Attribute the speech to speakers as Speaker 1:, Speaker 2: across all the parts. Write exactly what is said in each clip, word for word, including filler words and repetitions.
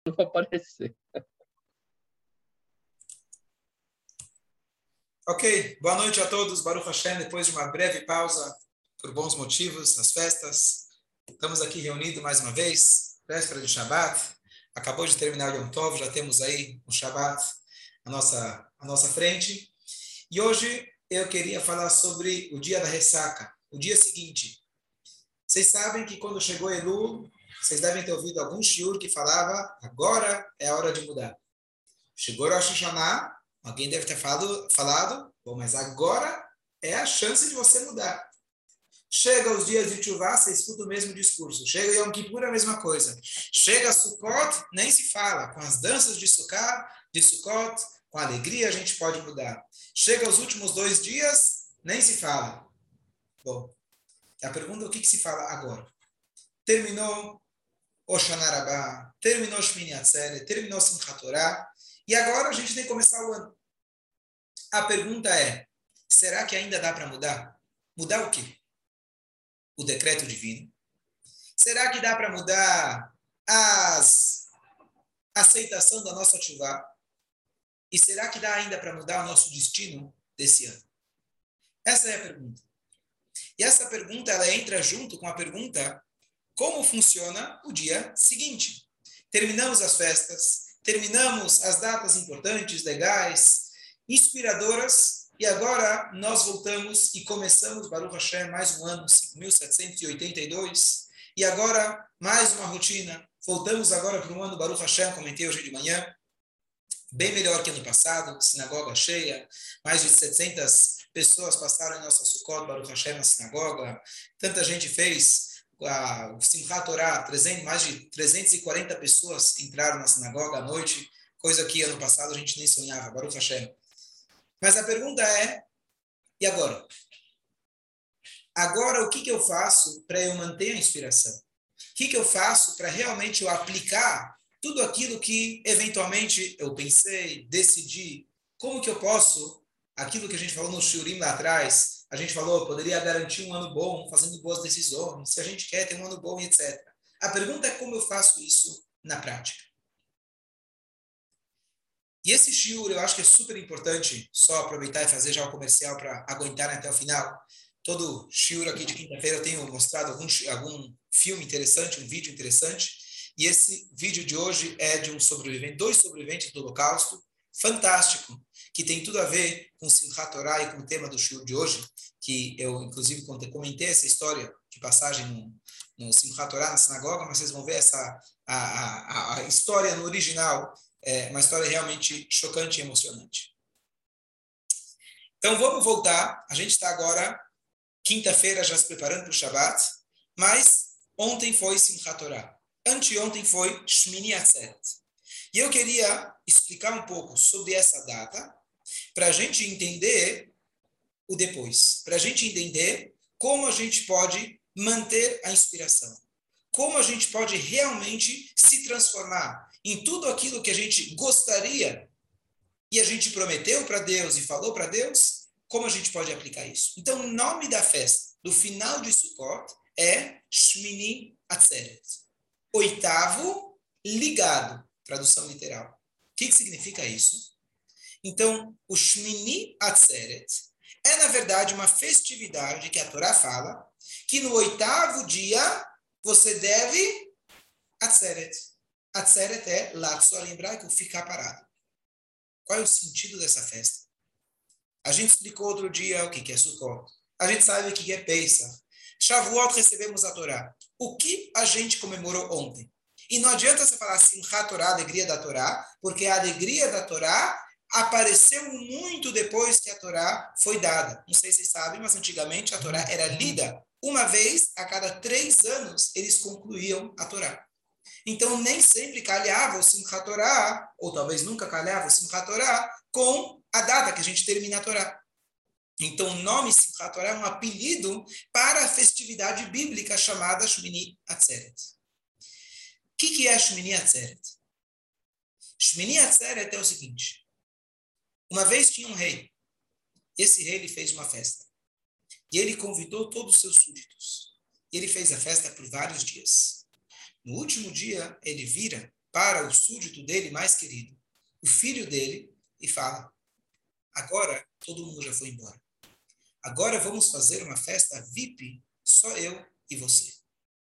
Speaker 1: não aparecer.
Speaker 2: Ok, boa noite a todos, Baruch Hashem, depois de uma breve pausa, por bons motivos, nas festas, estamos aqui reunidos mais uma vez, véspera de Shabbat, acabou de terminar o Yom Tov, já temos aí o Shabbat à nossa, à nossa frente, e hoje eu queria falar sobre o dia da ressaca, o dia seguinte. Vocês sabem que quando chegou Elul, vocês devem ter ouvido algum shiur que falava, agora é a hora de mudar. Chegou Rosh Hashanah, alguém deve ter falado, falado, bom, mas agora é a chance de você mudar. Chega os dias de Teshuvah, você escuta o mesmo discurso. Chega Yom Kippur, a mesma coisa. Chega Sukkot, nem se fala. Com as danças de Sukkot, de Sukkot, com a alegria a gente pode mudar. Chega os últimos dois dias, nem se fala. Bom, a pergunta é o que, que se fala agora? Terminou Hoshana Rabbah, terminou Shmini Atzeret, terminou Simchat Torah, e agora a gente tem que começar o ano. A pergunta é, será que ainda dá para mudar? Mudar o quê? O decreto divino? Será que dá para mudar as, a aceitação da nossa teshuvah? E será que dá ainda para mudar o nosso destino desse ano? Essa é a pergunta. E essa pergunta, ela entra junto com a pergunta, como funciona o dia seguinte? Terminamos as festas, terminamos as datas importantes, legais, inspiradoras, e agora nós voltamos e começamos, Baruch Hashem, mais um ano, cinco mil setecentos e oitenta e dois, e agora mais uma rotina. Voltamos agora para um ano, Baruch Hashem, comentei hoje de manhã, bem melhor que ano passado, sinagoga cheia, mais de setecentas pessoas passaram em nossa Sukkot, Baruch Hashem, na sinagoga, tanta gente fez a, o Simchat Torah, trezentos, mais de trezentas e quarenta pessoas entraram na sinagoga à noite, coisa que ano passado a gente nem sonhava, Baruch Hashem. Mas a pergunta é, e agora? Agora o que, que eu faço para eu manter a inspiração? O que, que eu faço para realmente eu aplicar tudo aquilo que eventualmente eu pensei, decidi? Como que eu posso, aquilo que a gente falou no Shurim lá atrás, a gente falou, poderia garantir um ano bom, fazendo boas decisões, se a gente quer ter um ano bom, etcétera. A pergunta é como eu faço isso na prática. E esse shiur, eu acho que é super importante, só aproveitar e fazer já o comercial para aguentar até o final. Todo shiur aqui de quinta-feira eu tenho mostrado algum, algum filme interessante, um vídeo interessante, e esse vídeo de hoje é de um sobrevivente, dois sobreviventes do Holocausto, fantástico, que tem tudo a ver com Simchat Torah e com o tema do shiur de hoje, que eu, inclusive, comentei essa história de passagem no, no Simchat Torah, na sinagoga, mas vocês vão ver essa, a, a, a história no original, é uma história realmente chocante e emocionante. Então, vamos voltar. A gente está agora, quinta-feira, já se preparando para o Shabbat, mas ontem foi Simchat Torah. Anteontem foi Shmini Atzeret. E eu queria explicar um pouco sobre essa data, para a gente entender o depois, para a gente entender como a gente pode manter a inspiração, como a gente pode realmente se transformar em tudo aquilo que a gente gostaria e a gente prometeu para Deus e falou para Deus, como a gente pode aplicar isso. Então, o nome da festa do final de Sukkot é Shmini Atzeret. Oitavo ligado, tradução literal. O que, que significa isso? Então, o Shmini Atzeret é, na verdade, uma festividade que a Torá fala que no oitavo dia você deve Atzeret. Atzeret é Latzor, em hebraico, ficar parado. Qual é o sentido dessa festa? A gente explicou outro dia o que é Sukkot. A gente sabe o que é Pesach. Shavuot recebemos a Torá. O que a gente comemorou ontem? E não adianta você falar Simchat Torá, alegria da Torá, porque a alegria da Torá apareceu muito depois que a Torá foi dada. Não sei se vocês sabem, mas antigamente a Torá era lida. Uma vez a cada três anos eles concluíam a Torá. Então nem sempre calhava o Simchat Torá, ou talvez nunca calhava o Simchat Torá, com a data que a gente termina a Torá. Então o nome Simchat Torá é um apelido para a festividade bíblica chamada Shmini Atzeret. O que, que é Shmini Atzeret? Shmini Atzeret é o seguinte. Uma vez tinha um rei. Esse rei ele fez uma festa. E ele convidou todos os seus súditos. E ele fez a festa por vários dias. No último dia, ele vira para o súdito dele mais querido, o filho dele, e fala: agora todo mundo já foi embora. Agora vamos fazer uma festa V I P, só eu e você.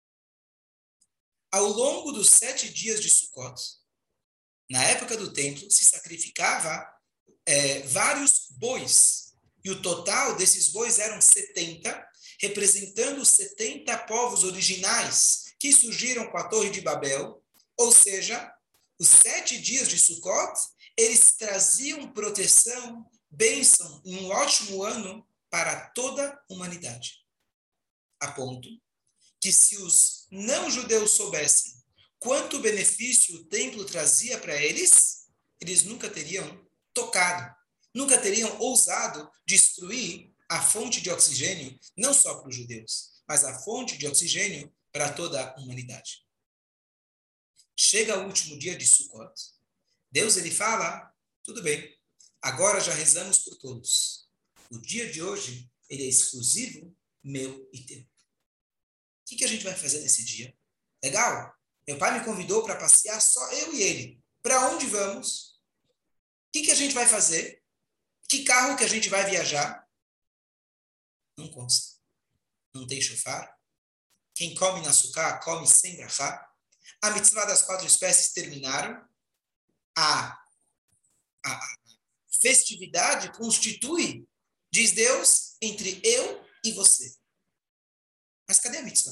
Speaker 2: Ao longo dos sete dias de Sukkot, na época do templo, se sacrificava é, vários bois. E o total desses bois eram setenta, representando os setenta povos originais que surgiram com a Torre de Babel. Ou seja, os sete dias de Sukkot, eles traziam proteção, bênção, um ótimo ano para toda a humanidade. A ponto que se os não-judeus soubessem quanto benefício o templo trazia para eles, eles nunca teriam tocado, nunca teriam ousado destruir a fonte de oxigênio, não só para os judeus, mas a fonte de oxigênio para toda a humanidade. Chega o último dia de Sukkot, Deus ele fala: tudo bem, agora já rezamos por todos. O dia de hoje ele é exclusivo meu e teu. O que, que a gente vai fazer nesse dia? Legal? Meu pai me convidou para passear só eu e ele. Para onde vamos? O que, que a gente vai fazer? Que carro que a gente vai viajar? Não consta. Não tem shofar. Quem come na sukkah, come sem brachá. A mitzvah das quatro espécies terminaram. A, a, a festividade constitui, diz Deus, entre eu e você. Mas cadê a mitzvah?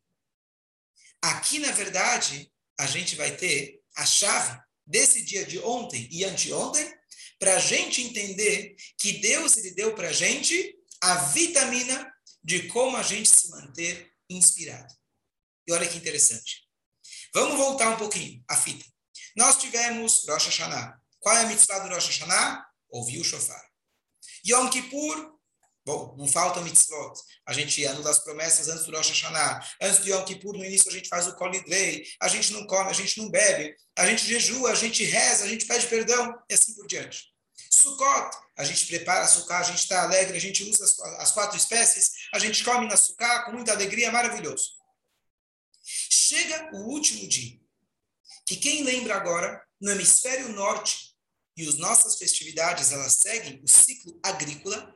Speaker 2: Aqui, na verdade, a gente vai ter a chave desse dia de ontem e anteontem para a gente entender que Deus ele deu para a gente a vitamina de como a gente se manter inspirado. E olha que interessante. Vamos voltar um pouquinho a fita. Nós tivemos Rosh Hashanah. Qual é a mitzvah do Rosh Hashanah? Ouvir o shofar. Yom Kippur. Bom, não falta mitzvot. A gente anula as promessas antes do Rosh Hashanah. Antes do Yom Kippur, no início, a gente faz o Kol Nidrei. A gente não come, a gente não bebe. A gente jejua, a gente reza, a gente pede perdão. E assim por diante. Sukkot, a gente prepara a sukkah, a gente está alegre, a gente usa as, as quatro espécies, a gente come na sukkah com muita alegria, maravilhoso. Chega o último dia, que quem lembra agora, no hemisfério norte, e as nossas festividades, elas seguem o ciclo agrícola.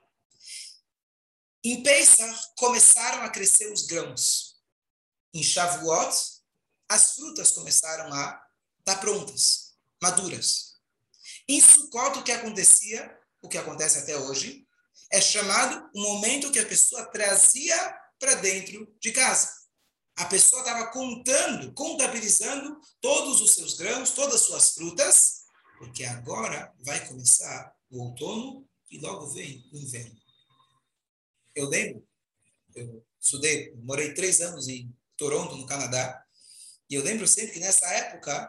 Speaker 2: Em Pesach, começaram a crescer os grãos. Em Shavuot, as frutas começaram a estar prontas, maduras. Em Sukkot, o que acontecia, o que acontece até hoje, é chamado o momento que a pessoa trazia para dentro de casa. A pessoa estava contando, contabilizando todos os seus grãos, todas as suas frutas, porque agora vai começar o outono e logo vem o inverno. Eu lembro, eu estudei, morei três anos em Toronto, no Canadá, e eu lembro sempre que nessa época,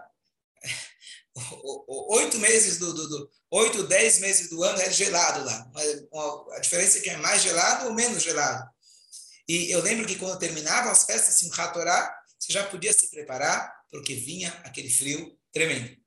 Speaker 2: oito meses do, do, do oito, dez meses do ano é gelado lá. A diferença é que é mais gelado ou menos gelado. E eu lembro que quando terminavam as festas Simchat Torah, você já podia se preparar, porque vinha aquele frio tremendo.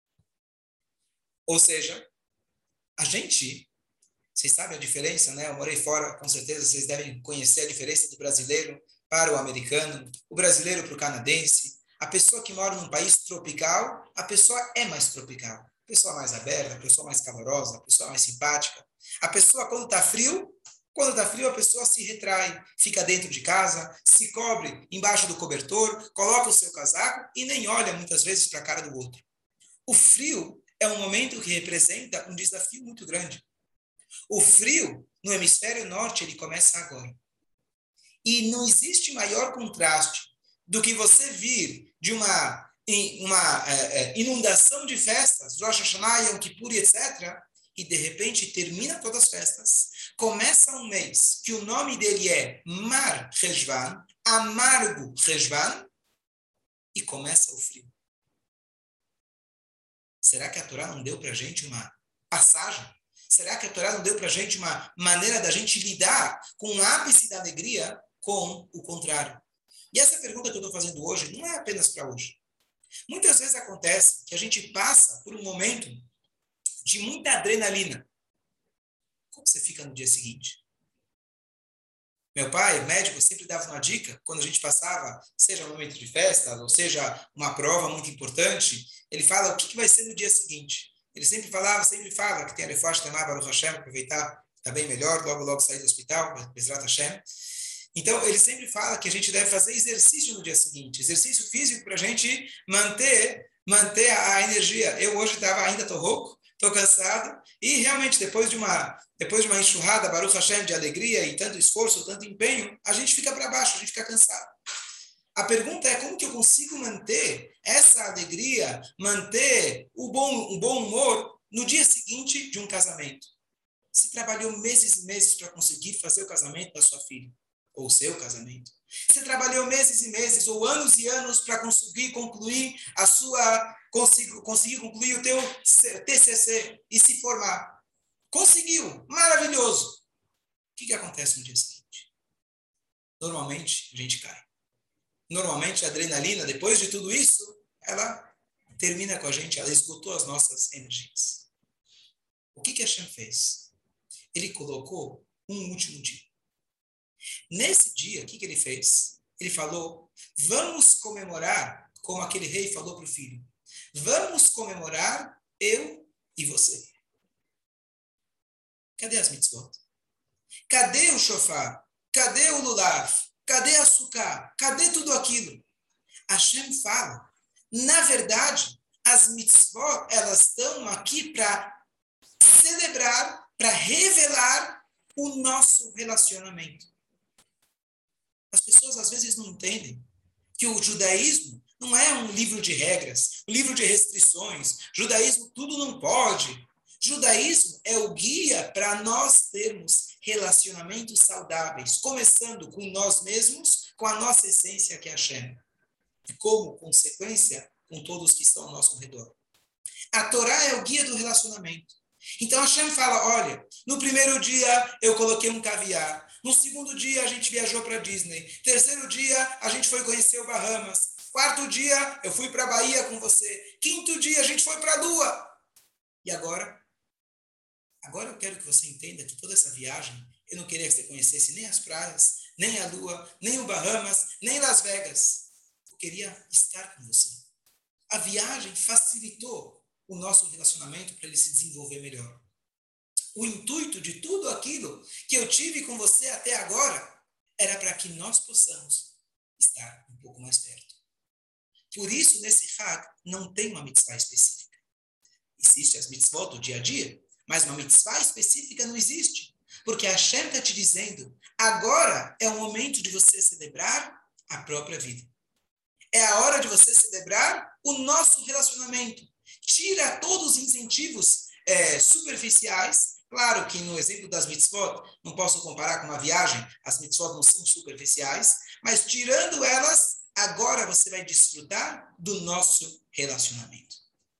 Speaker 2: Ou seja, a gente... Vocês sabem a diferença, né? Eu morei fora, com certeza vocês devem conhecer a diferença do brasileiro para o americano, o brasileiro para o canadense. A pessoa que mora num país tropical, a pessoa é mais tropical. A pessoa mais aberta, a pessoa mais calorosa, a pessoa mais simpática. A pessoa, quando está frio, quando está frio, a pessoa se retrai, fica dentro de casa, se cobre embaixo do cobertor, coloca o seu casaco e nem olha muitas vezes para a cara do outro. O frio é um momento que representa um desafio muito grande. O frio, no hemisfério norte, ele começa agora. E não existe maior contraste do que você vir de uma, uma é, inundação de festas, Rosh Hashanah, Yom Kippur, etcétera, e de repente termina todas as festas, começa um mês que o nome dele é Mar Cheshvan, amargo Cheshvan, e começa o frio. Será que a Torá não deu para a gente uma passagem? Será que a Torá não deu para a gente uma maneira da gente lidar com o ápice da alegria com o contrário? E essa pergunta que eu estou fazendo hoje não é apenas para hoje. Muitas vezes acontece que a gente passa por um momento de muita adrenalina. Como você fica no dia seguinte? Meu pai, médico, sempre dava uma dica, quando a gente passava, seja um momento de festa, ou seja uma prova muito importante, ele fala o que, que vai ser no dia seguinte. Ele sempre falava, sempre fala que tem a Refuah Shlemah Baruch Hashem, aproveitar, está bem melhor, logo, logo sair do hospital, Bezrat Hashem. Então, ele sempre fala que a gente deve fazer exercício no dia seguinte, exercício físico para a gente manter, manter a energia. Eu hoje estava, ainda estou rouco, estou cansado, e realmente depois de uma depois de uma enxurrada, Baruch Hashem, de alegria e tanto esforço, tanto empenho, a gente fica para baixo, a gente fica cansado. A pergunta é como que eu consigo manter essa alegria, manter o bom, o bom humor no dia seguinte de um casamento. Você trabalhou meses e meses para conseguir fazer o casamento da sua filha, ou o seu casamento. Você trabalhou meses e meses, ou anos e anos para conseguir concluir a sua, conseguir, conseguir concluir o teu T C C e se formar. Conseguiu, maravilhoso. O que, que acontece no dia seguinte? Normalmente, a gente cai. Normalmente, a adrenalina, depois de tudo isso, ela termina com a gente, ela esgotou as nossas energias. O que, que Hashem fez? Ele colocou um último dia. Nesse dia, o que, que ele fez? Ele falou, vamos comemorar, como aquele rei falou para o filho, vamos comemorar eu e você. Cadê as mitzvot? Cadê o shofar? Cadê o lulav? Cadê a sukkah? Cadê tudo aquilo? Hashem fala, na verdade, as mitzvot, elas estão aqui para celebrar, para revelar o nosso relacionamento. As pessoas às vezes não entendem que o judaísmo não é um livro de regras, um livro de restrições. Judaísmo tudo não pode. Judaísmo é o guia para nós termos relacionamentos saudáveis, começando com nós mesmos, com a nossa essência que é Hashem. E como consequência, com todos que estão ao nosso redor. A Torá é o guia do relacionamento. Então Hashem fala, olha, no primeiro dia eu coloquei um caviar, no segundo dia a gente viajou para Disney, terceiro dia a gente foi conhecer o Bahamas, quarto dia eu fui para a Bahia com você, quinto dia a gente foi para a Lua. E agora? Agora eu quero que você entenda que toda essa viagem, eu não queria que você conhecesse nem as praias, nem a Lua, nem o Bahamas, nem Las Vegas. Eu queria estar com você. A viagem facilitou o nosso relacionamento para ele se desenvolver melhor. O intuito de tudo aquilo que eu tive com você até agora era para que nós possamos estar um pouco mais perto. Por isso, nesse Hag, não tem uma mitzvah específica. Existem as mitzvot do dia a dia, mas uma mitzvah específica não existe. Porque a Hashem está te dizendo, agora é o momento de você celebrar a própria vida. É a hora de você celebrar o nosso relacionamento. Tira todos os incentivos é, superficiais. Claro que no exemplo das mitzvot, não posso comparar com uma viagem, as mitzvot não são superficiais, mas tirando elas, agora você vai desfrutar do nosso relacionamento.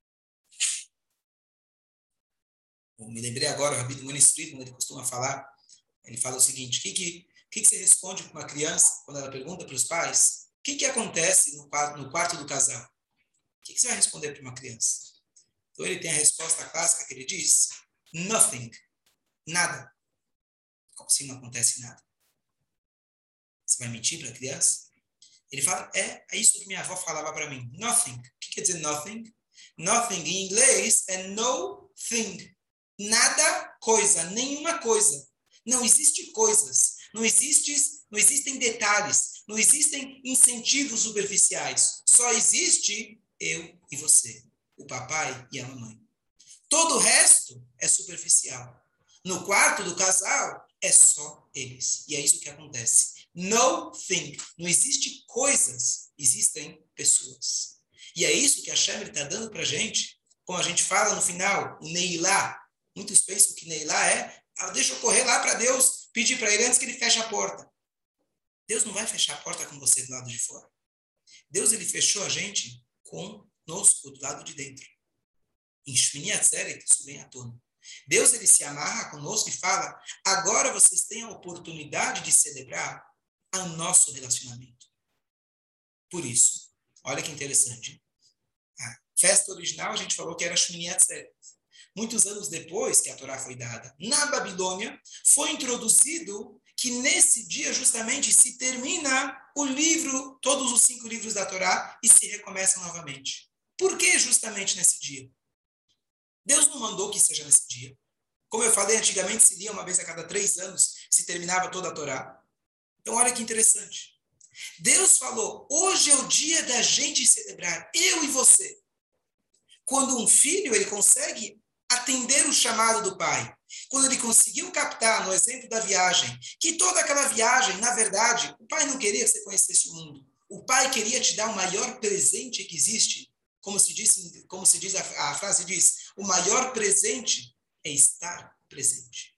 Speaker 2: Eu me lembrei agora, o Rabbi Muniz Friedman, ele costuma falar, ele fala o seguinte, o que, que, que, que você responde para uma criança quando ela pergunta para os pais, o que, que acontece no quarto, no quarto do casal? O que, que você vai responder para uma criança? Então ele tem a resposta clássica que ele diz, nothing, nada. Como assim não acontece nada? Você vai mentir para a criança? Ele fala, é, é isso que minha avó falava para mim, nothing. O que quer dizer nothing? Nothing em inglês é no thing. Nada, coisa, nenhuma coisa. Não existe coisas, não, existe, não existem detalhes, não existem incentivos superficiais. Só existe eu e você, o papai e a mamãe. Todo o resto é superficial. No quarto do casal, é só eles. E é isso que acontece. No thing. Não existe coisas, existem pessoas. E é isso que a Hashem está dando para a gente, como a gente fala no final, o Neilá. Muitos pensam que Neilá é, ah, deixa eu correr lá para Deus, pedir para ele antes que ele feche a porta. Deus não vai fechar a porta com você do lado de fora. Deus, ele fechou a gente conosco do lado de dentro. Em Shmini Atzeret, isso vem à tona. Deus, ele se amarra conosco e fala, agora vocês têm a oportunidade de celebrar o nosso relacionamento. Por isso, olha que interessante. A festa original, a gente falou que era Shmini Atzeret. Muitos anos depois que a Torá foi dada na Babilônia, foi introduzido que nesse dia justamente se termina o livro, todos os cinco livros da Torá e se recomeçam novamente. Por que justamente nesse dia? Deus não mandou que seja nesse dia. Como eu falei, antigamente se lia uma vez a cada três anos, se terminava toda a Torá. Então olha que interessante. Deus falou, hoje é o dia da gente celebrar, eu e você. Quando um filho ele consegue atender o chamado do pai, quando ele conseguiu captar, no exemplo da viagem, que toda aquela viagem, na verdade, o pai não queria que você conhecesse o mundo. O pai queria te dar o maior presente que existe. Como se diz, como se diz a, a frase diz, o maior presente é estar presente.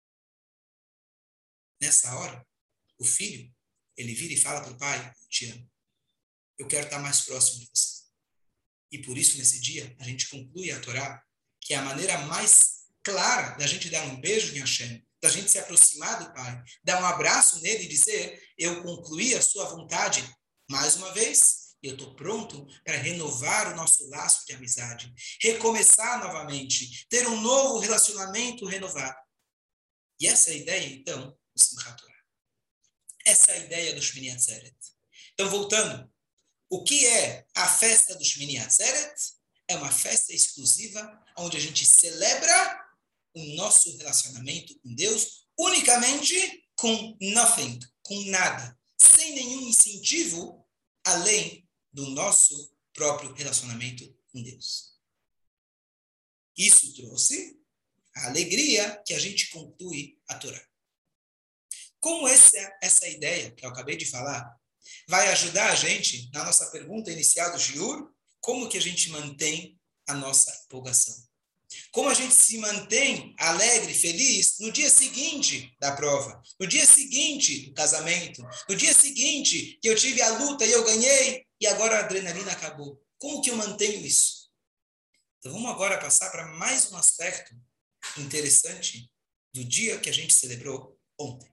Speaker 2: Nessa hora, o filho, ele vira e fala para o pai, eu te amo. Eu quero estar mais próximo de você. E por isso, nesse dia, a gente conclui a Torá, que é a maneira mais clara da gente dar um beijo em Hashem, da gente se aproximar do Pai, dar um abraço nele e dizer, eu concluí a sua vontade mais uma vez, e eu estou pronto para renovar o nosso laço de amizade, recomeçar novamente, ter um novo relacionamento renovado. E essa é a ideia, então, do Simchat Torah. Essa é a ideia do Shmini Atzeret. Então, voltando, o que é a festa do Shmini Atzeret? É uma festa exclusiva onde a gente celebra o nosso relacionamento com Deus unicamente com nothing, com nada, sem nenhum incentivo além do nosso próprio relacionamento com Deus. Isso trouxe a alegria que a gente conclui a Torá. Como essa, essa ideia que eu acabei de falar vai ajudar a gente na nossa pergunta inicial do Shiur, como que a gente mantém a nossa empolgação? Como a gente se mantém alegre, feliz no dia seguinte da prova, no dia seguinte do casamento, no dia seguinte que eu tive a luta e eu ganhei e agora a adrenalina acabou. Como que eu mantenho isso? Então vamos agora passar para mais um aspecto interessante do dia que a gente celebrou ontem.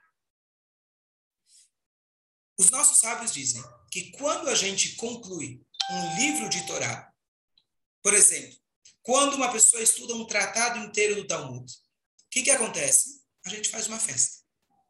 Speaker 2: Os nossos sábios dizem que quando a gente conclui um livro de Torá, por exemplo, quando uma pessoa estuda um tratado inteiro do Talmud, o que, que acontece? A gente faz uma festa.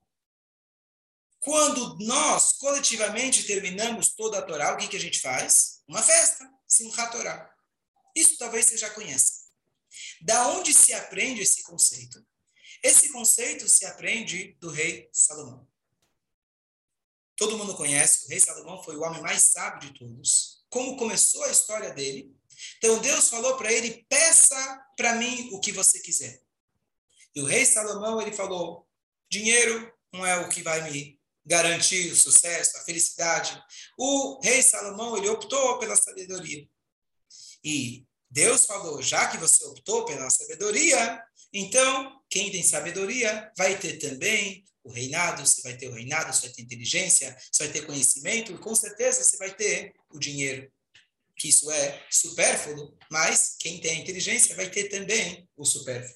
Speaker 2: Quando nós, coletivamente, terminamos toda a Torá, o que, que a gente faz? Uma festa, Simchat Torá. Isso talvez você já conheça. Da onde se aprende esse conceito? Esse conceito se aprende do rei Salomão. Todo mundo conhece, o rei Salomão foi o homem mais sábio de todos. Como começou a história dele? Então Deus falou para ele, peça para mim o que você quiser. E o rei Salomão, ele falou, dinheiro não é o que vai me garantir o sucesso, a felicidade. O rei Salomão, ele optou pela sabedoria. E Deus falou, já que você optou pela sabedoria, então quem tem sabedoria vai ter também o reinado, você vai ter o reinado, você vai ter inteligência, você vai ter conhecimento, e com certeza você vai ter o dinheiro. Que isso é supérfluo, mas quem tem a inteligência vai ter também o supérfluo.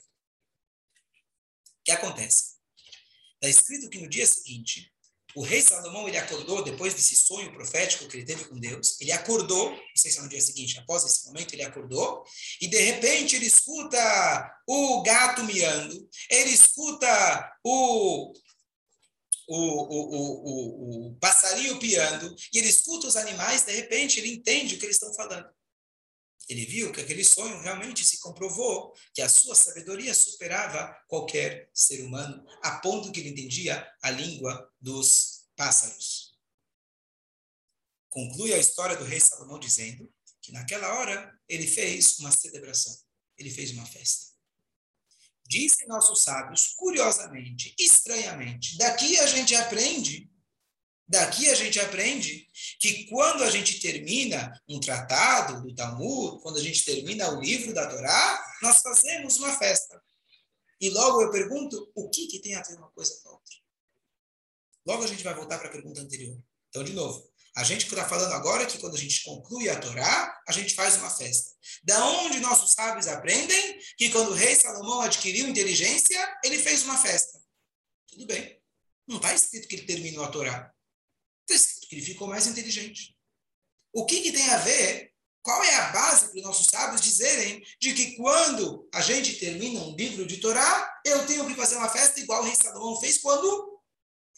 Speaker 2: O que acontece? Está escrito que no dia seguinte, o rei Salomão, ele acordou, depois desse sonho profético que ele teve com Deus, ele acordou, não sei se é no dia seguinte, após esse momento, ele acordou, e de repente ele escuta o gato miando, ele escuta o... O, o, o, o, o passarinho piando, e ele escuta os animais, de repente ele entende o que eles estão falando. Ele viu que aquele sonho realmente se comprovou, que a sua sabedoria superava qualquer ser humano, a ponto que ele entendia a língua dos pássaros. Conclui a história do rei Salomão dizendo que naquela hora ele fez uma celebração, ele fez uma festa. Dizem nossos sábios, curiosamente, estranhamente, daqui a gente aprende, daqui a gente aprende que quando a gente termina um tratado do Talmud, quando a gente termina o livro da Torá, nós fazemos uma festa. E logo eu pergunto, o que, que tem a ver uma coisa com a outra? Logo a gente vai voltar para a pergunta anterior. Então, de novo, a gente está falando agora que quando a gente conclui a Torá, a gente faz uma festa. Da onde nossos sábios aprendem que quando o rei Salomão adquiriu inteligência, ele fez uma festa. Tudo bem. Não está escrito que ele terminou a Torá. Está escrito que ele ficou mais inteligente. O que, que tem a ver? Qual é a base para os nossos sábios dizerem de que quando a gente termina um livro de Torá, eu tenho que fazer uma festa igual o rei Salomão fez quando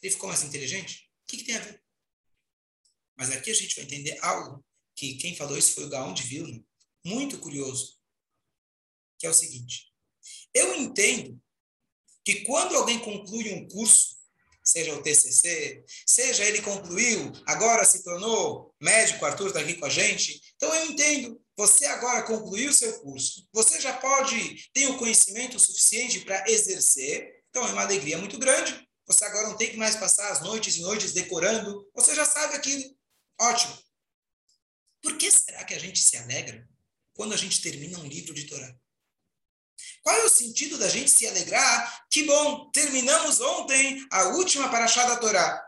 Speaker 2: Ele ficou mais inteligente? O que, que tem a ver? Mas aqui a gente vai entender algo que quem falou isso foi o Gaon de Vilna, muito curioso, que é o seguinte. Eu entendo que quando alguém conclui um curso, seja o T C C, seja ele concluiu, agora se tornou médico, Arthur está aqui com a gente, então eu entendo, você agora concluiu o seu curso, você já pode ter o conhecimento suficiente para exercer, então é uma alegria muito grande, você agora não tem que mais passar as noites e noites decorando, você já sabe aquilo, ótimo. Por que será que a gente se alegra quando a gente termina um livro de Torá? Qual é o sentido da gente se alegrar? Que bom, terminamos ontem a última paraxá da Torá.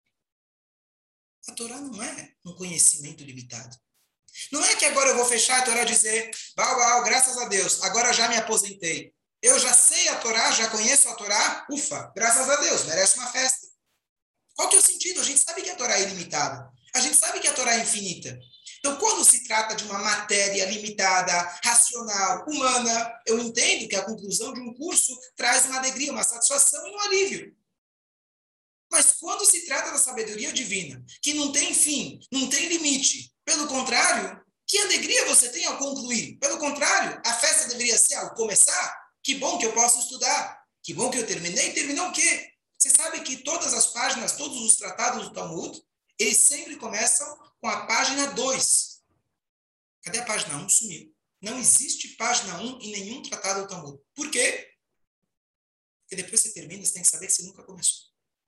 Speaker 2: A Torá não é um conhecimento limitado. Não é que agora eu vou fechar a Torá e dizer, uau, uau, graças a Deus, agora já me aposentei. Eu já sei a Torá, já conheço a Torá, ufa, graças a Deus, merece uma festa. Qual que é o sentido? A gente sabe que a Torá é ilimitada. A gente sabe que a Torá é infinita. Então, quando se trata de uma matéria limitada, racional, humana, eu entendo que a conclusão de um curso traz uma alegria, uma satisfação e um alívio. Mas quando se trata da sabedoria divina, que não tem fim, não tem limite, pelo contrário, que alegria você tem ao concluir? Pelo contrário, a festa deveria ser ao começar. Que bom que eu posso estudar. Que bom que eu terminei. Terminou o quê? Você sabe que todas as páginas, todos os tratados do Talmud, eles sempre começam com a página dois. Cadê a página um? Sumiu. Não existe página um em nenhum tratado do Talmud. Por quê? Porque depois que você termina, você tem que saber que você nunca começou.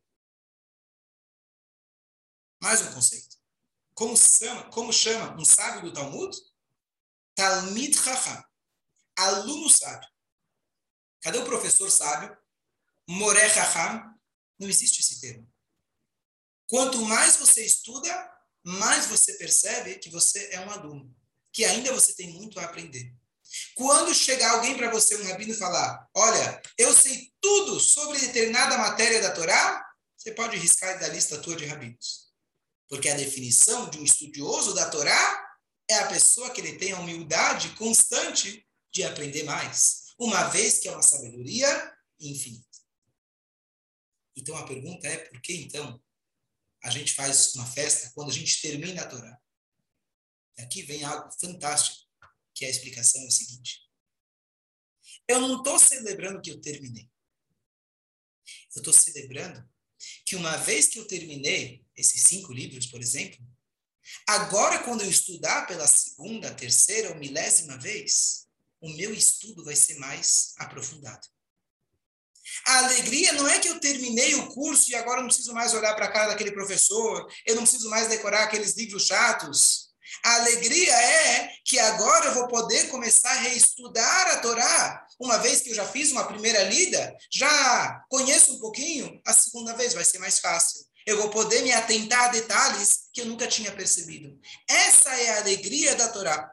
Speaker 2: Mais um conceito. Como chama, como chama um sábio do Talmud? Talmid Chacham. Aluno sábio. Cadê o professor sábio? Moreh Chacham. Não existe esse termo. Quanto mais você estuda, mais você percebe que você é um aluno, que ainda você tem muito a aprender. Quando chegar alguém para você, um rabino, falar, olha, eu sei tudo sobre determinada matéria da Torá, você pode riscar da lista tua de rabinos. Porque a definição de um estudioso da Torá é a pessoa que ele tem a humildade constante de aprender mais, uma vez que é uma sabedoria infinita. Então a pergunta é, por que então a gente faz uma festa quando a gente termina a Torá? E aqui vem algo fantástico, que é a explicação é o seguinte. Eu não estou celebrando que eu terminei. Eu estou celebrando que uma vez que eu terminei esses cinco livros, por exemplo, agora quando eu estudar pela segunda, terceira ou milésima vez, o meu estudo vai ser mais aprofundado. A alegria não é que eu terminei o curso e agora eu não preciso mais olhar para a cara daquele professor, eu não preciso mais decorar aqueles livros chatos. A alegria é que agora eu vou poder começar a reestudar a Torá. Uma vez que eu já fiz uma primeira lida, já conheço um pouquinho, a segunda vez vai ser mais fácil. Eu vou poder me atentar a detalhes que eu nunca tinha percebido. Essa é a alegria da Torá.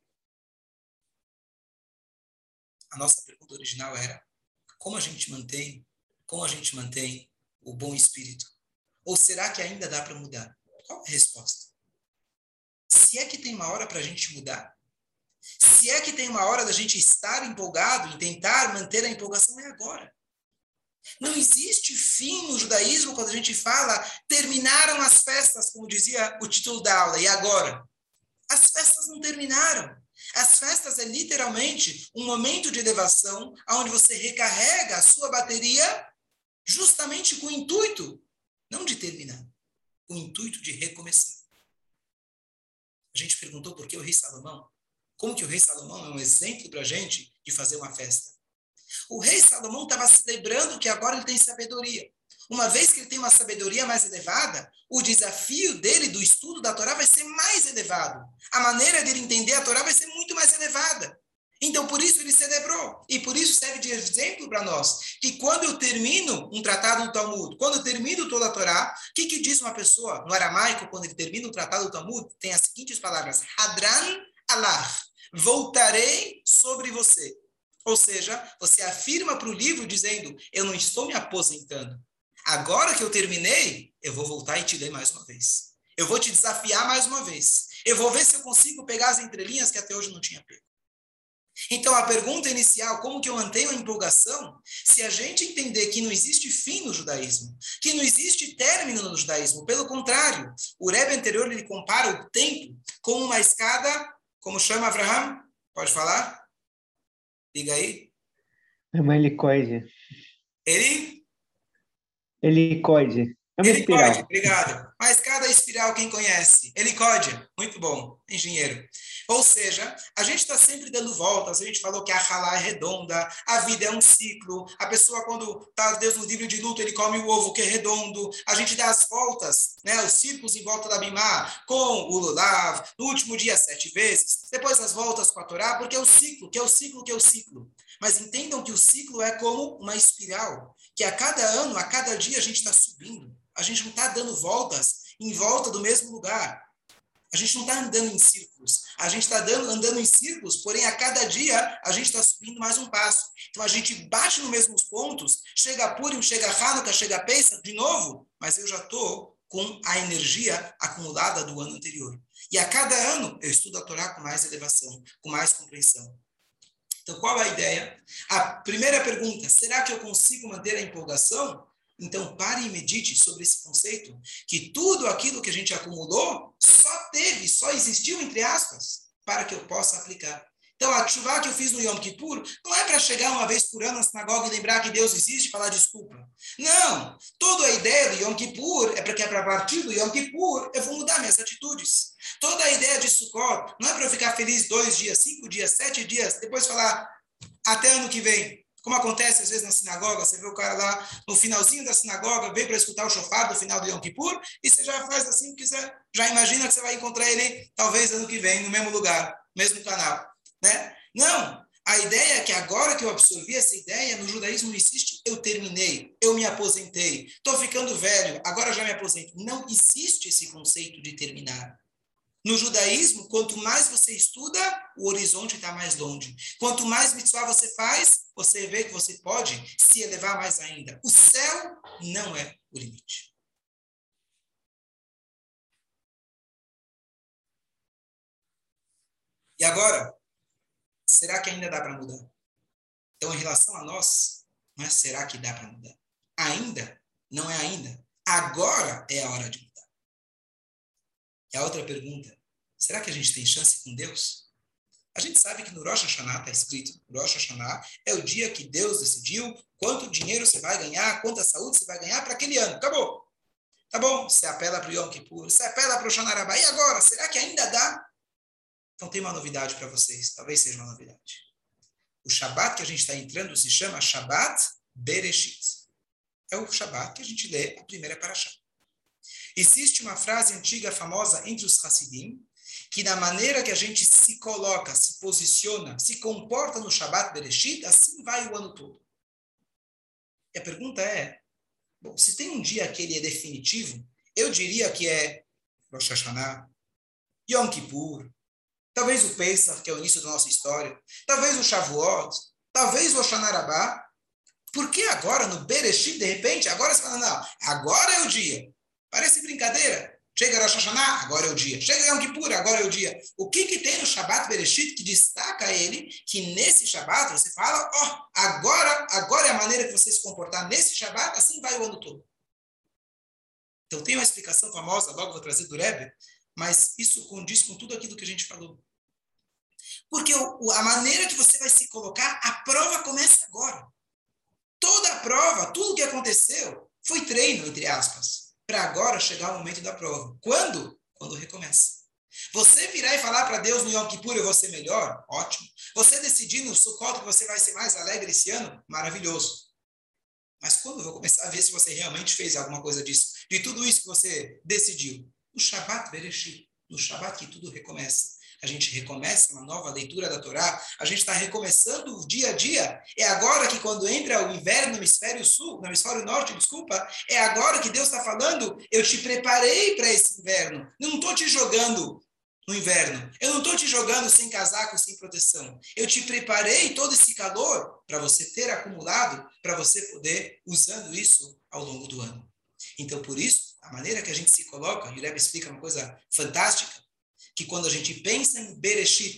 Speaker 2: A nossa pergunta original era, como a gente mantém, como a gente mantém o bom espírito? Ou será que ainda dá para mudar? Qual é a resposta? Se é que tem uma hora para a gente mudar, se é que tem uma hora da gente estar empolgado e tentar manter a empolgação, é agora. Não existe fim no judaísmo quando a gente fala, terminaram as festas, como dizia o título da aula, e agora? As festas não terminaram. As festas é literalmente um momento de elevação onde você recarrega a sua bateria justamente com o intuito, não de terminar, com o intuito de recomeçar. A gente perguntou por que o rei Salomão, como que o rei Salomão é um exemplo para a gente de fazer uma festa. O rei Salomão estava celebrando que agora ele tem sabedoria. Uma vez que ele tem uma sabedoria mais elevada, o desafio dele do estudo da Torá vai ser mais elevado. A maneira dele entender a Torá vai ser muito mais elevada. Então, por isso ele celebrou. E por isso serve de exemplo para nós. Que quando eu termino um tratado do Talmud, quando eu termino toda a Torá, o que, que diz uma pessoa no aramaico quando ele termina o tratado do Talmud? Tem as seguintes palavras. Hadran alach. Voltarei sobre você. Ou seja, você afirma para o livro dizendo, eu não estou me aposentando. Agora que eu terminei, eu vou voltar e te ler mais uma vez. Eu vou te desafiar mais uma vez. Eu vou ver se eu consigo pegar as entrelinhas que até hoje não tinha pego. Então, a pergunta inicial, como que eu mantenho a empolgação? Se a gente entender que não existe fim no judaísmo, que não existe término no judaísmo, pelo contrário, o Rebbe anterior, ele compara o tempo com uma escada, como chama Abraham? Pode falar? Diga aí.
Speaker 1: É uma helicoide.
Speaker 2: Ele?
Speaker 1: Helicoide. É uma
Speaker 2: Helicóide,
Speaker 1: espiral.
Speaker 2: obrigado. Uma escada espiral, quem conhece? Helicóide, muito bom, engenheiro. Ou seja, a gente está sempre dando voltas, a gente falou que a halá é redonda, a vida é um ciclo, a pessoa quando está, Deus no livro de luto, ele come o ovo que é redondo, a gente dá as voltas, né, os círculos em volta da Bimá, com o Lulav, no último dia sete vezes, depois as voltas com a Torá, porque é o ciclo, que é o ciclo, que é o ciclo. Mas entendam que o ciclo é como uma espiral, que a cada ano, a cada dia a gente está subindo. A gente não está dando voltas em volta do mesmo lugar. A gente não está andando em círculos. A gente está andando em círculos, porém, a cada dia, a gente está subindo mais um passo. Então, a gente bate nos mesmos pontos, chega a Purim, chega a Hanukkah, chega a Pesach, de novo, mas eu já estou com a energia acumulada do ano anterior. E a cada ano, eu estudo a Torá com mais elevação, com mais compreensão. Então, qual é a ideia? A primeira pergunta, será que eu consigo manter a empolgação? Então, pare e medite sobre esse conceito, que tudo aquilo que a gente acumulou só teve, só existiu, entre aspas, para que eu possa aplicar. Então, a tshuva que eu fiz no Yom Kippur não é para chegar uma vez por ano na sinagoga e lembrar que Deus existe e falar desculpa. Não! Toda a ideia do Yom Kippur é para que, a partir do Yom Kippur, eu vou mudar minhas atitudes. Toda a ideia de Sukkot não é para eu ficar feliz dois dias, cinco dias, sete dias, depois falar até ano que vem. Como acontece às vezes na sinagoga, você vê o cara lá no finalzinho da sinagoga, veio para escutar o shofar do final do Yom Kippur, e você já faz assim, porque você já imagina que você vai encontrar ele talvez ano que vem, no mesmo lugar, mesmo canal. Né? Não, a ideia é que agora que eu absorvi essa ideia, no judaísmo não existe eu terminei, eu me aposentei, estou ficando velho, agora já me aposento. Não existe esse conceito de terminar. No judaísmo, quanto mais você estuda, o horizonte está mais longe. Quanto mais mitzvah você faz, você vê que você pode se elevar mais ainda. O céu não é o limite. E agora, será que ainda dá para mudar? Então, em relação a nós, mas será que dá para mudar? Ainda? Não é ainda. Agora é a hora de mudar. E a outra pergunta, será que a gente tem chance com Deus? A gente sabe que no Rosh Hashanah está escrito, Rosh Hashanah é o dia que Deus decidiu quanto dinheiro você vai ganhar, quanta saúde você vai ganhar para aquele ano. Acabou. Tá bom, você apela para o Yom Kippur, você apela para o Shana Rabá. E agora, será que ainda dá? Então tem uma novidade para vocês, talvez seja uma novidade. O Shabat que a gente está entrando se chama Shabat Bereshit. É o Shabat que a gente lê a primeira parashá. Existe uma frase antiga famosa entre os Hassidim, que da maneira que a gente se coloca, se posiciona, se comporta no Shabat Bereshit, assim vai o ano todo. E a pergunta é, bom, se tem um dia que ele é definitivo, eu diria que é Rosh Hashanah, Yom Kippur, talvez o Pesach, que é o início da nossa história, talvez o Shavuot, talvez o Shana Rabá. Por que agora, no Bereshit, de repente, agora você fala, não, agora é o dia. Parece brincadeira. Chega Rosh Hashanah, agora é o dia. Chega Yom Kippur, agora é o dia. O que, que tem no Shabat Bereshit que destaca ele, que nesse Shabat você fala, ó, oh, agora, agora é a maneira que você se comportar nesse Shabat, assim vai o ano todo. Então tem uma explicação famosa, logo vou trazer do Rebbe, mas isso condiz com tudo aquilo que a gente falou. Porque o, a maneira que você vai se colocar, a prova começa agora. Toda a prova, tudo que aconteceu, foi treino, entre aspas, para agora chegar o momento da prova. Quando? Quando recomeça. Você virar e falar para Deus no Yom Kippur, eu vou ser melhor? Ótimo. Você decidir no Sukkot que você vai ser mais alegre esse ano? Maravilhoso. Mas quando eu vou começar a ver se você realmente fez alguma coisa disso? De tudo isso que você decidiu? No Shabat Bereshit, no Shabat que tudo recomeça. A gente recomeça uma nova leitura da Torá, a gente está recomeçando o dia a dia. É agora que quando entra o inverno no hemisfério sul, no hemisfério norte, desculpa, é agora que Deus está falando, eu te preparei para esse inverno. Eu não estou te jogando no inverno. Eu não estou te jogando sem casaco, sem proteção. Eu te preparei todo esse calor para você ter acumulado, para você poder usando isso ao longo do ano. Então, por isso, a maneira que a gente se coloca, e o Rebbe explica uma coisa fantástica, que quando a gente pensa em Bereshit,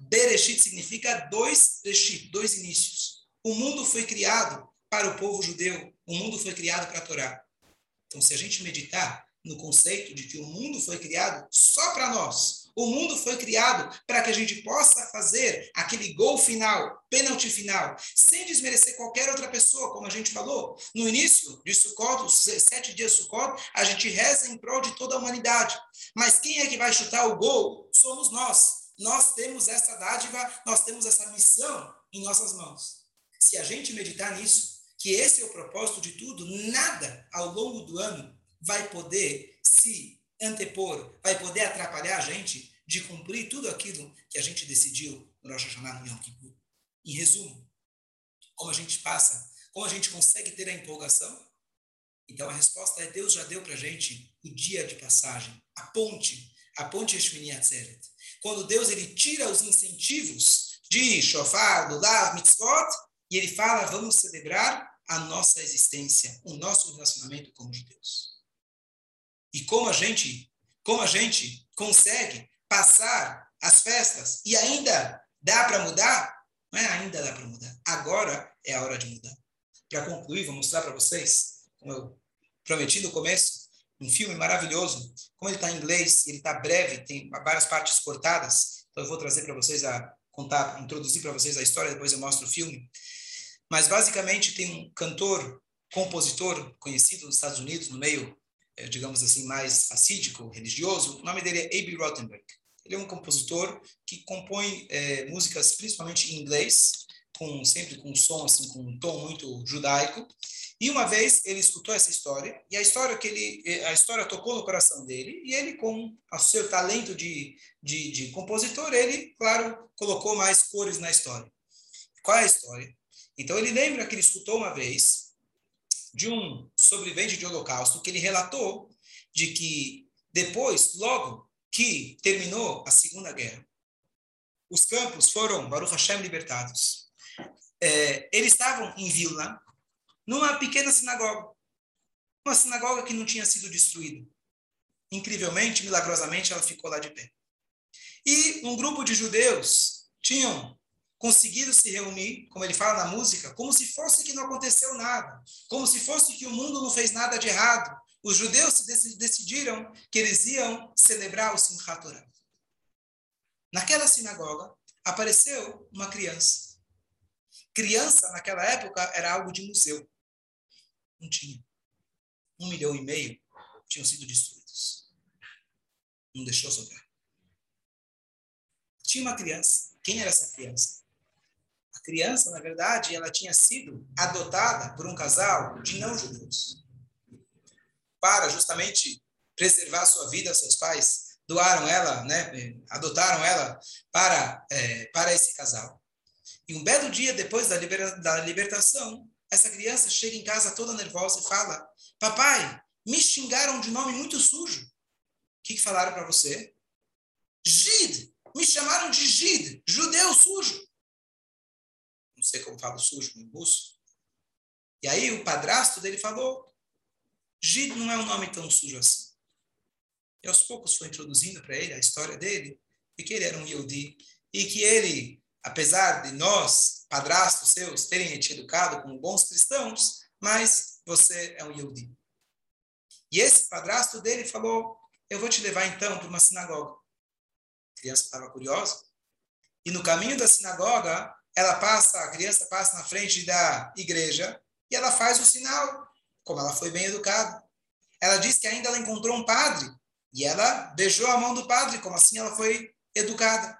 Speaker 2: Bereshit significa dois Reshit, dois inícios. O mundo foi criado para o povo judeu. O mundo foi criado para a Torá. Então, se a gente meditar no conceito de que o mundo foi criado só para nós, o mundo foi criado para que a gente possa fazer aquele gol final, pênalti final, sem desmerecer qualquer outra pessoa, como a gente falou. No início de Sukkot, os sete dias de Sukkot, a gente reza em prol de toda a humanidade. Mas quem é que vai chutar o gol? Somos nós. Nós temos essa dádiva, nós temos essa missão em nossas mãos. Se a gente meditar nisso, que esse é o propósito de tudo, nada ao longo do ano vai poder se antepor, vai poder atrapalhar a gente de cumprir tudo aquilo que a gente decidiu no Rosh Hashanah, no Yom Kippur. Em resumo, como a gente passa, como a gente consegue ter a empolgação? Então a resposta é: Deus já deu para a gente o dia de passagem, a ponte, a ponte Shmini Atzeret. Quando Deus ele tira os incentivos de shofar, lulav, mitzvot, e ele fala: vamos celebrar a nossa existência, o nosso relacionamento com Deus. E como a gente, como a gente consegue passar as festas e ainda dá para mudar? Não é ainda dá para mudar. Agora é a hora de mudar. Para concluir, vou mostrar para vocês, como eu prometi no começo, um filme maravilhoso. Como ele está em inglês, ele está breve, tem várias partes cortadas, então eu vou trazer para vocês a contar, introduzir para vocês a história, depois eu mostro o filme. Mas basicamente tem um cantor, compositor conhecido nos Estados Unidos, no meio, eh, digamos assim, mais assídico, religioso. O nome dele é Abie Rotenberg. Ele é um compositor que compõe eh, músicas principalmente em inglês, com, sempre com um som, assim, com um tom muito judaico. E uma vez ele escutou essa história, e a história que ele, a história tocou no coração dele, e ele, com o seu talento de, de, de compositor, ele, claro, colocou mais cores na história. Qual é a história? Então ele lembra que ele escutou uma vez de um sobrevivente de Holocausto que ele relatou de que depois, logo que terminou a Segunda Guerra, os campos foram, Baruch Hashem, libertados. É, eles estavam em Vilna, numa pequena sinagoga, uma sinagoga que não tinha sido destruída. Incrivelmente, milagrosamente, ela ficou lá de pé. E um grupo de judeus tinham conseguido se reunir, como ele fala na música, como se fosse que não aconteceu nada, como se fosse que o mundo não fez nada de errado. Os judeus se decidiram que eles iam celebrar o Simchat Torah. Naquela sinagoga, apareceu uma criança. Criança, naquela época, era algo de museu. Não tinha. Um milhão e meio tinham sido destruídos. Não deixou sobrar. Tinha uma criança. Quem era essa criança? A criança, na verdade, ela tinha sido adotada por um casal de não-judeus. Para justamente preservar sua vida, seus pais doaram ela, né, adotaram ela para, é, para esse casal. E um belo dia, depois da, libera, da libertação, essa criança chega em casa toda nervosa e fala: papai, me xingaram de nome muito sujo. O que, que falaram para você? Jid! Me chamaram de Jid, judeu sujo. Não sei como falo sujo em russo. E aí o padrasto dele falou: Jid não é um nome tão sujo assim. E aos poucos foi introduzindo para ele a história dele, e que ele era um Yehudi, e que ele, apesar de nós, padrastos seus, terem te educado como bons cristãos, mas você é um Yehudi. E esse padrasto dele falou: eu vou te levar então para uma sinagoga. A criança estava curiosa. E no caminho da sinagoga, ela passa, a criança passa na frente da igreja e ela faz o sinal, como ela foi bem educada. Ela diz que ainda ela encontrou um padre e ela beijou a mão do padre, como assim ela foi educada.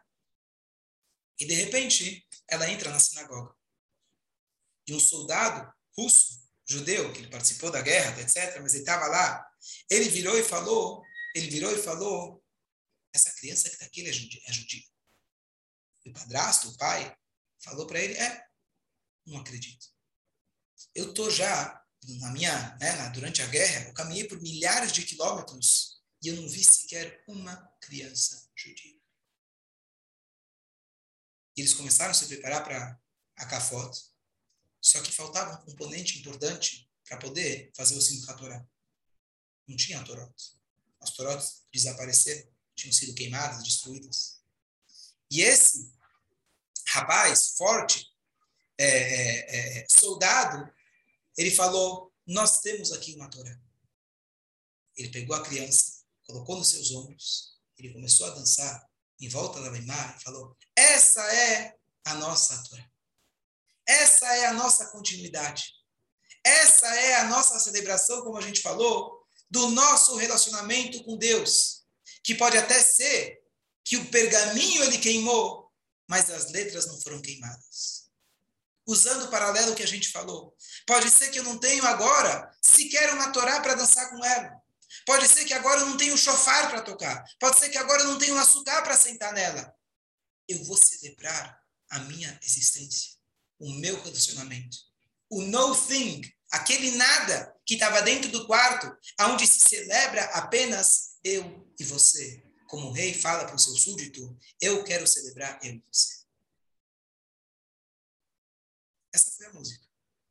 Speaker 2: E de repente, ela entra na sinagoga. E um soldado russo, judeu, que ele participou da guerra, etcétera, mas ele estava lá, ele virou e falou, ele virou e falou: essa criança que está aqui é judia. É judia. E o padrasto, o pai, falou para ele: é, não acredito. Eu estou já, na minha, né, na, durante a guerra, eu caminhei por milhares de quilômetros e eu não vi sequer uma criança judia. E eles começaram a se preparar para a Kafot, só que faltava um componente importante para poder fazer o Simchat Torah. Não tinha Torot. As Torot desapareceram, tinham sido queimadas, destruídas. E esse rapaz forte, é, é, é, soldado, ele falou, nós temos aqui uma Torá. Ele pegou a criança, colocou nos seus ombros, ele começou a dançar em volta da Weimar e falou, essa é a nossa Torá. Essa é a nossa continuidade. Essa é a nossa celebração, como a gente falou, do nosso relacionamento com Deus. Que pode até ser que o pergaminho ele queimou, mas as letras não foram queimadas. Usando o paralelo que a gente falou. Pode ser que eu não tenho agora sequer uma Torá para dançar com ela. Pode ser que agora eu não tenho um shofar para tocar. Pode ser que agora eu não tenho um açúcar para sentar nela. Eu vou celebrar a minha existência, o meu relacionamento. O no thing, aquele nada que estava dentro do quarto, onde se celebra apenas eu e você. Como o rei fala para o seu súdito, eu quero celebrar eu e você. Essa foi a música.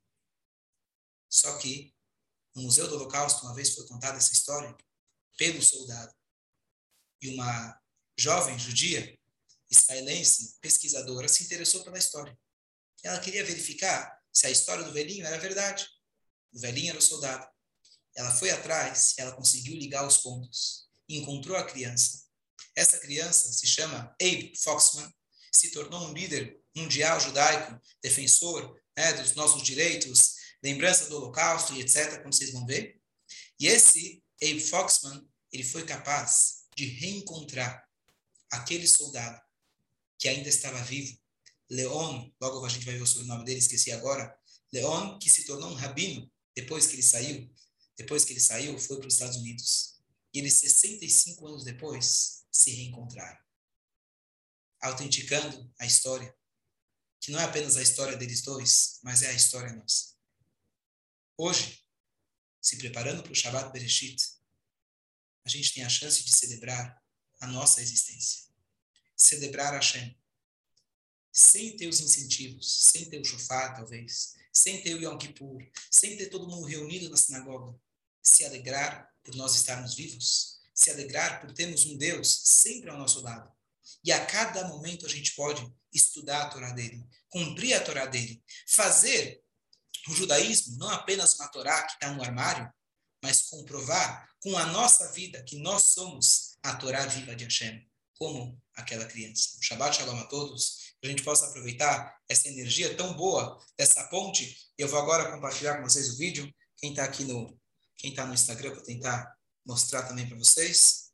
Speaker 2: Só que no Museu do Holocausto, uma vez foi contada essa história pelo soldado. E uma jovem judia, israelense, pesquisadora, se interessou pela história. Ela queria verificar se a história do velhinho era verdade. O velhinho era o soldado. Ela foi atrás e ela conseguiu ligar os pontos. Encontrou a criança. Essa criança se chama Abe Foxman, se tornou um líder mundial judaico, defensor, né, dos nossos direitos, lembrança do Holocausto e etcétera, como vocês vão ver. E esse Abe Foxman, ele foi capaz de reencontrar aquele soldado que ainda estava vivo, Leon, logo a gente vai ver o sobrenome dele, esqueci agora, Leon, que se tornou um rabino depois que ele saiu, depois que ele saiu, foi para os Estados Unidos. E eles, sessenta e cinco anos depois, se reencontraram, autenticando a história, que não é apenas a história deles dois, mas é a história nossa. Hoje, se preparando para o Shabbat Bereshit, a gente tem a chance de celebrar a nossa existência. Celebrar Hashem. Sem ter os incentivos, sem ter o shofar, talvez, sem ter o Yom Kippur, sem ter todo mundo reunido na sinagoga. Se alegrar por nós estarmos vivos, se alegrar por termos um Deus sempre ao nosso lado. E a cada momento a gente pode estudar a Torá dele, cumprir a Torá dele, fazer o judaísmo não apenas uma Torá que está no armário, mas comprovar com a nossa vida que nós somos a Torá viva de Hashem, como aquela criança. Shabbat Shalom a todos, que a gente possa aproveitar essa energia tão boa dessa ponte. Eu vou agora compartilhar com vocês o vídeo. Quem está aqui no, quem está no Instagram, para tentar mostrar também para vocês.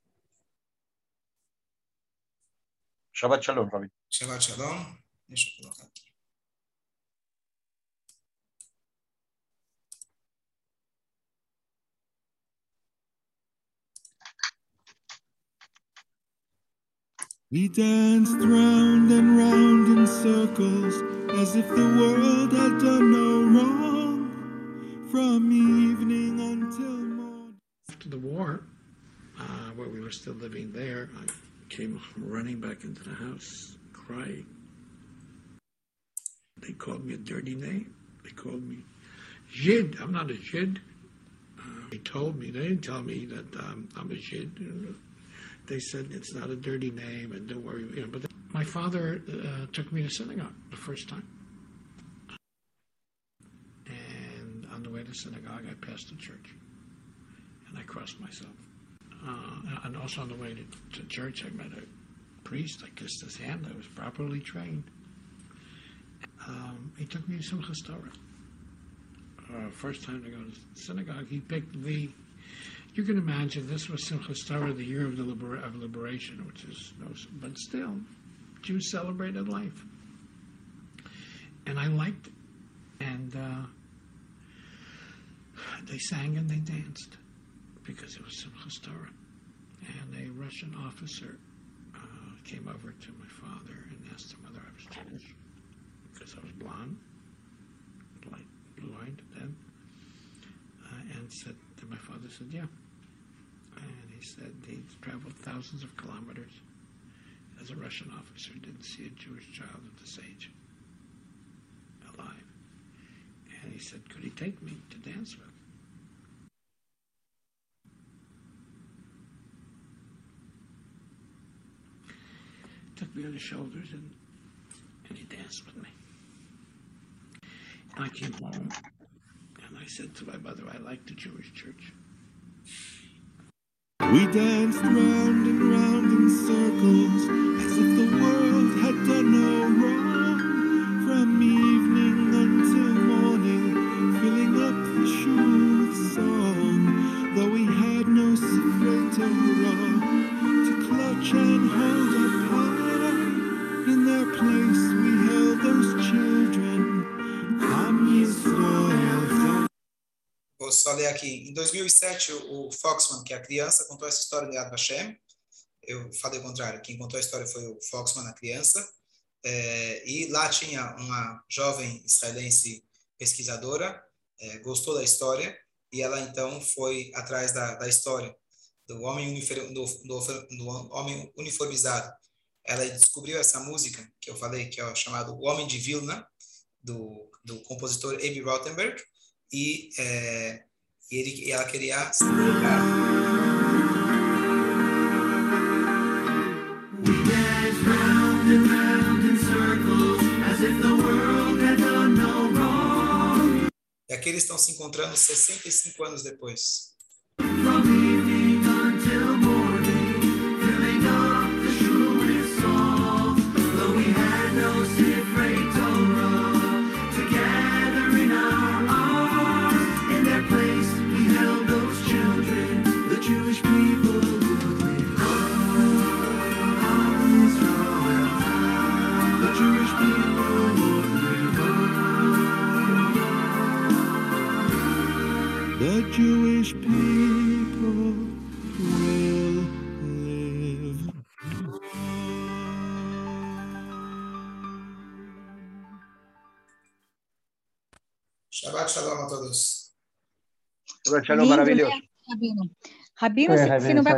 Speaker 3: Shabbat Shalom, Rabi.
Speaker 2: Shabbat Shalom. Deixa eu colocar aqui.
Speaker 4: We danced round and round in circles as if the world had done no wrong from evening until morning.
Speaker 5: After the war, uh, where we were still living there, I came running back into the house, crying. They called me a dirty name. They called me Jid. I'm not a Jid. Uh, they told me, they didn't tell me that um, I'm a Jid. They said it's not a dirty name, and don't worry. You know, but my father uh, took me to synagogue the first time, and on the way to synagogue, I passed the church, and I crossed myself. Uh, and also on the way to, to church, I met a priest. I kissed his hand. I was properly trained. Um, he took me to Simchas Torah. Uh, first time to go to synagogue, he picked the. You can imagine this was Simchas Torah, the year of the liber- of liberation, which is no, but still, Jews celebrated life, and I liked it. And uh, they sang and they danced because it was Simchas Torah. And a Russian officer uh, came over to my father and asked him whether I was Jewish because I was blonde, light blue-eyed then, uh, and said. And my father said, "Yeah." And he said he traveled thousands of kilometers as a Russian officer, didn't see a Jewish child at this age alive. And he said, could he take me to dance with? Took me on his shoulders and, and he danced. dance with me. And I came home, and I said to my mother, I like the Jewish church.
Speaker 4: We danced round and round in circles as if the world had done no wrong. From evening until morning, filling up the shul with song. Though we had no Sifrei Torah to clutch and hold up high, in their place we held those children. Am Yisrael.
Speaker 2: Vou só ler aqui. Em dois mil e sete, o Foxman, que é a criança, contou essa história de Yad Vashem. Eu falei o contrário. Quem contou a história foi o Foxman, a criança. É, e lá tinha uma jovem israelense pesquisadora, é, gostou da história, e ela então foi atrás da, da história do homem, uniform, do, do, do homem uniformizado. Ela descobriu essa música, que eu falei, que é chamado O Homem de Vilna, do, do compositor Aby Rothenberg, e, é, e, ele, e ela queria se dedicar. E aqui eles estão se encontrando sessenta e cinco anos depois.
Speaker 4: The Jewish people will live
Speaker 2: Shabbat Shalom a todos.
Speaker 3: Shabbat Shalom maravilhoso.
Speaker 6: Rabino, Rabino,
Speaker 1: Oi,
Speaker 6: você
Speaker 1: Rabino,
Speaker 6: não vai